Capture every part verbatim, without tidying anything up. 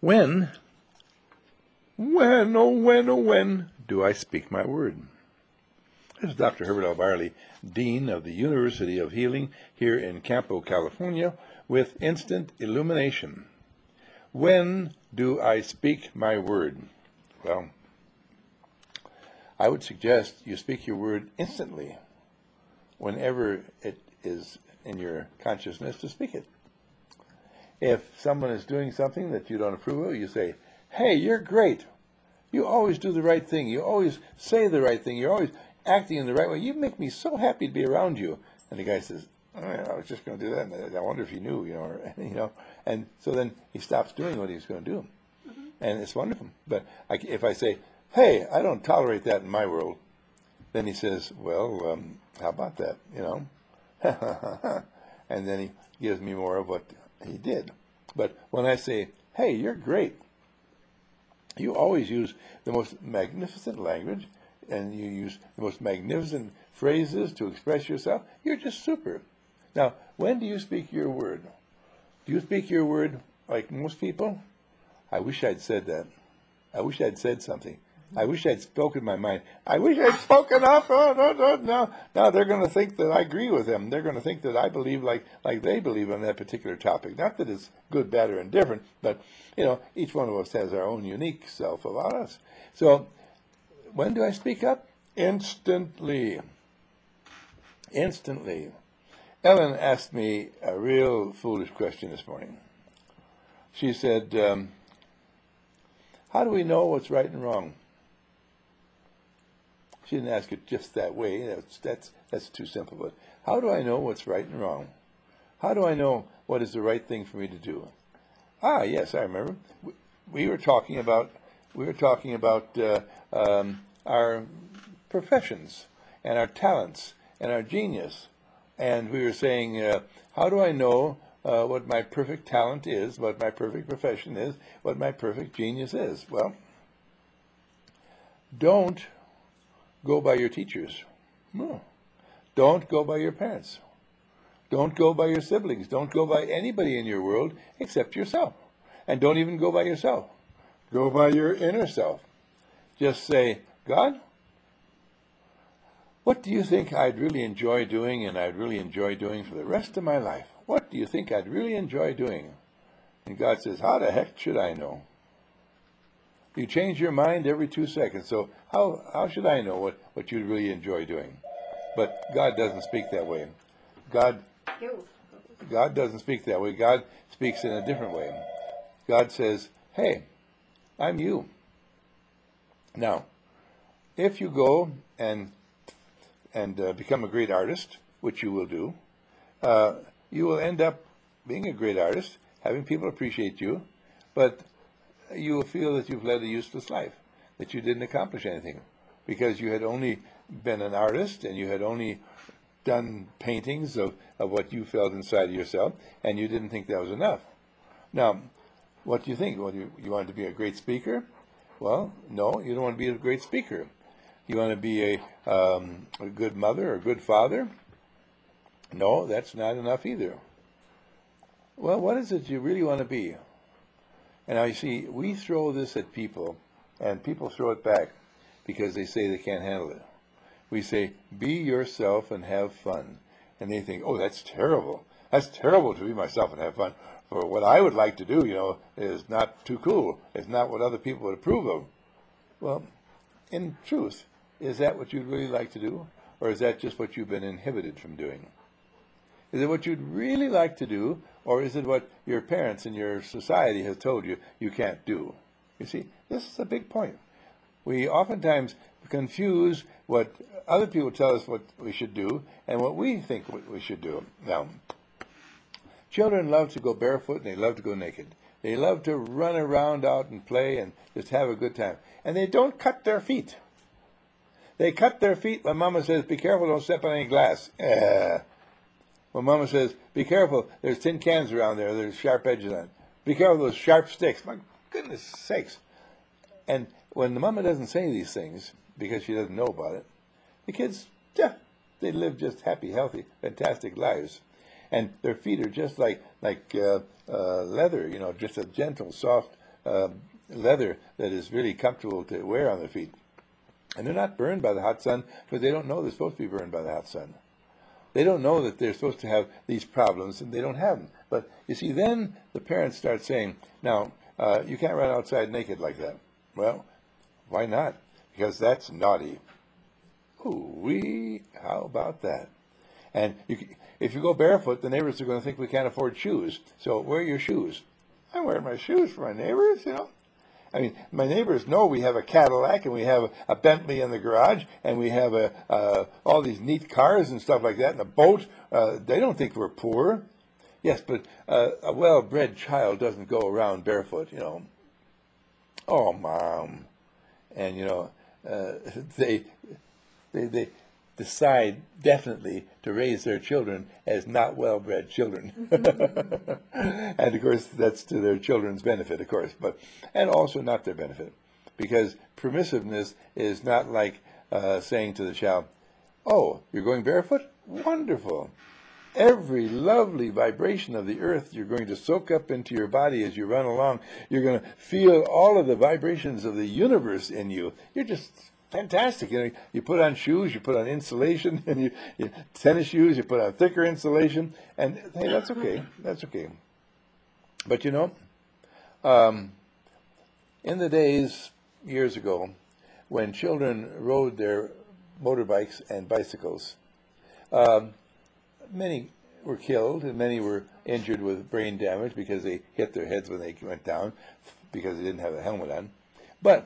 When, when, oh when, oh when do I speak my word? This is Doctor Herbert L. Barley, Dean of the University of Healing here in Campo, California, with Instant Illumination. When do I speak my word? Well, I would suggest you speak your word instantly, whenever it is in your consciousness to speak it. If someone is doing something that you don't approve of, you say, "Hey, you're great. You always do the right thing. You always say the right thing. You're always acting in the right way. You make me so happy to be around you." And the guy says, oh, I was just going to do that, and I wonder if he knew, you know, or, you know. And so then he stops doing what he's going to do. Mm-hmm. And it's wonderful. But I, if I say, "Hey, I don't tolerate that in my world," then he says, "Well, um, how about that, you know?" And then he gives me more of what he did. But when I say, "Hey, you're great. You always use the most magnificent language, and you use the most magnificent phrases to express yourself. You're just super." Now, when do you speak your word? Do you speak your word like most people? I wish I'd said that. I wish I'd said something. I wish I'd spoken my mind. I wish I'd spoken up. Oh, no, no, no. Now they're going to think that I agree with them. They're going to think that I believe like, like they believe on that particular topic. Not that it's good, bad, or indifferent, but, you know, each one of us has our own unique self about us. So when do I speak up? Instantly. Instantly. Ellen asked me a real foolish question this morning. She said, um, how do we know what's right and wrong? She didn't ask it just that way. That's, that's, that's too simple. But how do I know what's right and wrong? How do I know what is the right thing for me to do? Ah, yes, I remember. We, we were talking about we were talking about uh, um, our professions and our talents and our genius, and we were saying, uh, how do I know uh, what my perfect talent is, what my perfect profession is, what my perfect genius is? Well, don't go by your teachers. No. Don't go by your parents. Don't go by your siblings. Don't go by anybody in your world except yourself. And don't even go by yourself. Go by your inner self. Just say, God, what do you think I'd really enjoy doing and I'd really enjoy doing for the rest of my life? What do you think I'd really enjoy doing? And God says, how the heck should I know? You change your mind every two seconds, so how how should I know what, what you'd really enjoy doing? But God doesn't speak that way. God, God doesn't speak that way. God speaks in a different way. God says, hey, I'm you. Now, if you go and and uh, become a great artist, which you will do, uh, you will end up being a great artist, having people appreciate you, but you will feel that you've led a useless life, that you didn't accomplish anything, because you had only been an artist and you had only done paintings of, of what you felt inside of yourself, and you didn't think that was enough. Now, what do you think? Well, you, you want to be a great speaker? Well, no, you don't want to be a great speaker. You want to be a, um, a good mother or a good father? No, that's not enough either. Well, what is it you really want to be? And now you see, we throw this at people, and people throw it back because they say they can't handle it. We say, be yourself and have fun. And they think, oh, that's terrible. That's terrible to be myself and have fun. For what I would like to do, you know, is not too cool. It's not what other people would approve of. Well, in truth, is that what you'd really like to do? Or is that just what you've been inhibited from doing? Is it what you'd really like to do, or is it what your parents and your society has told you you can't do? You see, this is a big point. We oftentimes confuse what other people tell us what we should do and what we think we should do. Now, children love to go barefoot and they love to go naked. They love to run around out and play and just have a good time. And they don't cut their feet. They cut their feet when Mama says, be careful, don't step on any glass. Uh, When Mama says, be careful, there's tin cans around there, there's sharp edges on it. Be careful of those sharp sticks. My goodness sakes. And when the Mama doesn't say these things, because she doesn't know about it, the kids, yeah, they live just happy, healthy, fantastic lives. And their feet are just like like uh, uh, leather, you know, just a gentle, soft uh, leather that is really comfortable to wear on their feet. And they're not burned by the hot sun, but they don't know they're supposed to be burned by the hot sun. They don't know that they're supposed to have these problems, and they don't have them. But you see, then the parents start saying, now, uh, you can't run outside naked like that. Well, why not? Because that's naughty. Ooh-wee, how about that? And you, if you go barefoot, the neighbors are going to think we can't afford shoes. So wear your shoes. I'm wearing my shoes for my neighbors, you know. I mean, my neighbors know we have a Cadillac and we have a Bentley in the garage and we have a, uh, all these neat cars and stuff like that and a boat. Uh, they don't think we're poor. Yes, but uh, a well-bred child doesn't go around barefoot, you know. Oh, Mom. And, you know, uh, they, they, they decide definitely to raise their children as not well-bred children. And of course that's to their children's benefit, of course, but and also not their benefit, because permissiveness is not like uh, saying to the child, oh, you're going barefoot? Wonderful. Every lovely vibration of the earth you're going to soak up into your body as you run along. You're going to feel all of the vibrations of the universe in you. You're just fantastic. You know, you put on shoes, you put on insulation, and you, you tennis shoes, you put on thicker insulation, and hey, that's okay. That's okay. But you know, um, in the days years ago, when children rode their motorbikes and bicycles, um, many were killed and many were injured with brain damage because they hit their heads when they went down because they didn't have a helmet on. But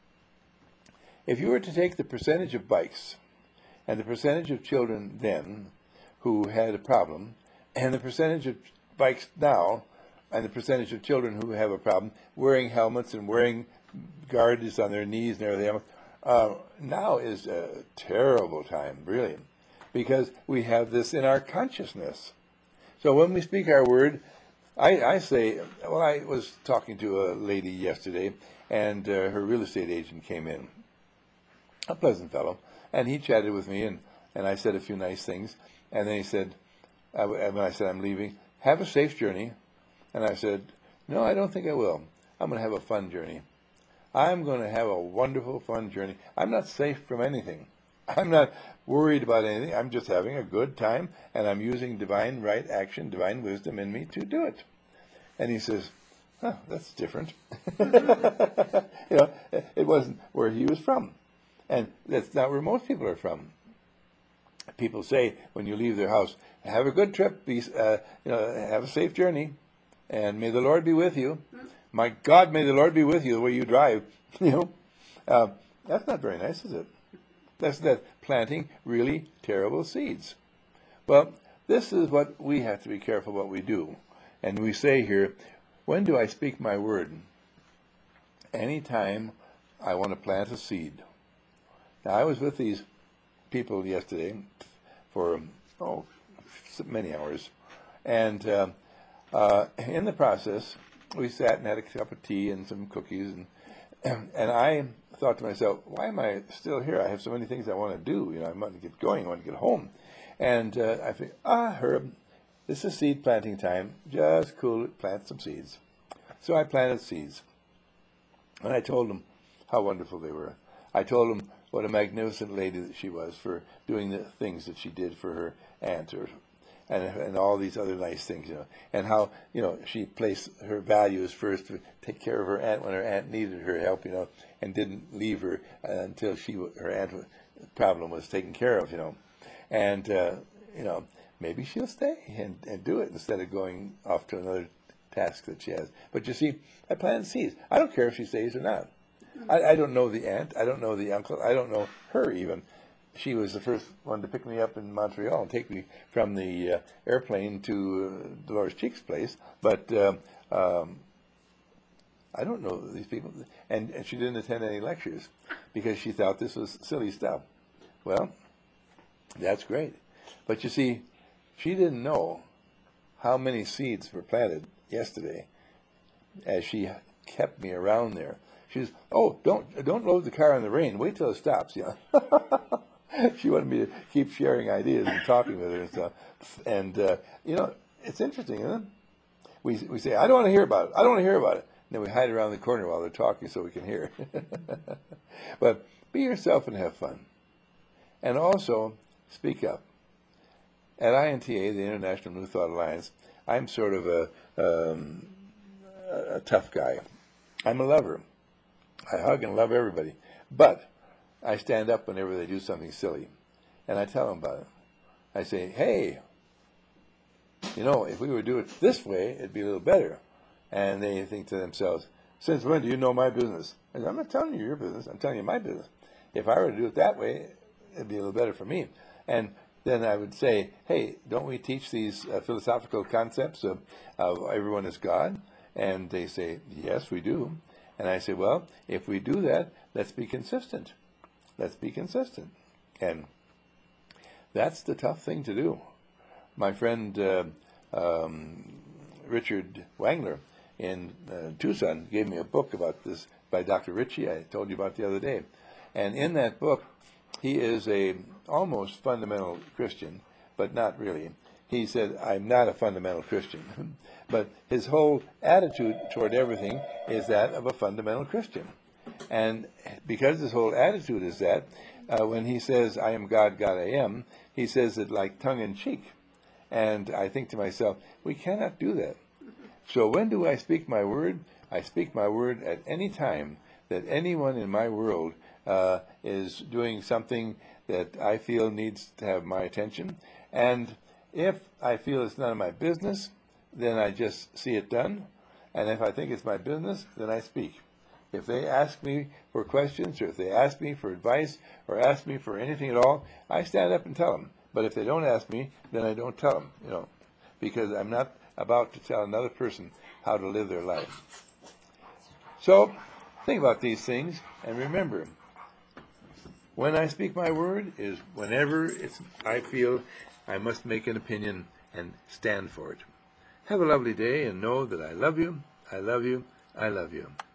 if you were to take the percentage of bikes and the percentage of children then who had a problem and the percentage of bikes now and the percentage of children who have a problem wearing helmets and wearing guards on their knees and everything, uh, now is a terrible time, really, because we have this in our consciousness. So when we speak our word, I, I say, well, I was talking to a lady yesterday, and uh, her real estate agent came in, a pleasant fellow, and he chatted with me, and, and I said a few nice things, and then he said, uh, when I said I'm leaving, have a safe journey, and I said, no, I don't think I will. I'm going to have a fun journey. I'm going to have a wonderful, fun journey. I'm not safe from anything. I'm not worried about anything. I'm just having a good time, and I'm using divine right action, divine wisdom in me to do it. And he says, huh, that's different. You know, it wasn't where he was from. And that's not where most people are from. People say when you leave their house, have a good trip, be, uh, you know, have a safe journey, and may the Lord be with you. My God, may the Lord be with you the way you drive. You know, uh, that's not very nice, is it? That's that planting really terrible seeds. Well, this is what we have to be careful what we do. And we say here, when do I speak my word? Anytime I want to plant a seed. Now, I was with these people yesterday for, oh, many hours. And uh, uh, in the process, we sat and had a cup of tea and some cookies. And, and I thought to myself, why am I still here? I have so many things I want to do. You know, I want to get going. I want to get home. And uh, I think, ah, Herb, this is seed planting time. Just cool it, plant some seeds. So I planted seeds. And I told them how wonderful they were. I told them what a magnificent lady that she was for doing the things that she did for her aunt, or, and and all these other nice things, you know, and how, you know, she placed her values first to take care of her aunt when her aunt needed her help, you know, and didn't leave her until she her aunt problem was taken care of, you know, and uh, you know, maybe she'll stay and, and do it instead of going off to another task that she has. But you see, I plant seeds. I don't care if she stays or not. I, I don't know the aunt. I don't know the uncle. I don't know her even. She was the first one to pick me up in Montreal and take me from the uh, airplane to uh, Dolores Cheek's place. But um, um, I don't know these people. And, and she didn't attend any lectures because she thought this was silly stuff. Well, that's great. But you see, she didn't know how many seeds were planted yesterday as she kept me around there. She says, oh, don't don't load the car in the rain. Wait till it stops. You know? She wanted me to keep sharing ideas and talking with her and stuff. And, uh, you know, it's interesting, isn't it? We, we say, I don't want to hear about it. I don't want to hear about it. then we hide around the corner while they're talking so we can hear. But be yourself and have fun. And also, speak up. At I N T A, the International New Thought Alliance, I'm sort of a, um, a tough guy. I'm a lover. I hug and love everybody. But I stand up whenever they do something silly. And I tell them about it. I say, hey, you know, if we would do it this way, it'd be a little better. And they think to themselves, since when do you know my business? I say, I'm not telling you your business. I'm telling you my business. If I were to do it that way, it'd be a little better for me. And then I would say, hey, don't we teach these uh, philosophical concepts of, of everyone is God? And they say, yes, we do. And I say, well, if we do that, let's be consistent. Let's be consistent. And that's the tough thing to do. My friend uh, um, Richard Wangler in uh, Tucson gave me a book about this by Doctor Ritchie, I told you about the other day. And in that book, he is a almost fundamental Christian, but not really. He said, I'm not a fundamental Christian. But his whole attitude toward everything is that of a fundamental Christian. And because his whole attitude is that, uh, when he says, I am God, God I am, he says it like tongue-in-cheek. And I think to myself, we cannot do that. So when do I speak my word? I speak my word at any time that anyone in my world uh, is doing something that I feel needs to have my attention. And if I feel it's none of my business, then I just see it done. And if I think it's my business, then I speak. If they ask me for questions, or if they ask me for advice, or ask me for anything at all, I stand up and tell them. But if they don't ask me, then I don't tell them, you know, because I'm not about to tell another person how to live their life. So think about these things, and remember, when I speak my word is whenever it's, I feel I must make an opinion and stand for it. Have a lovely day, and know that I love you, I love you, I love you.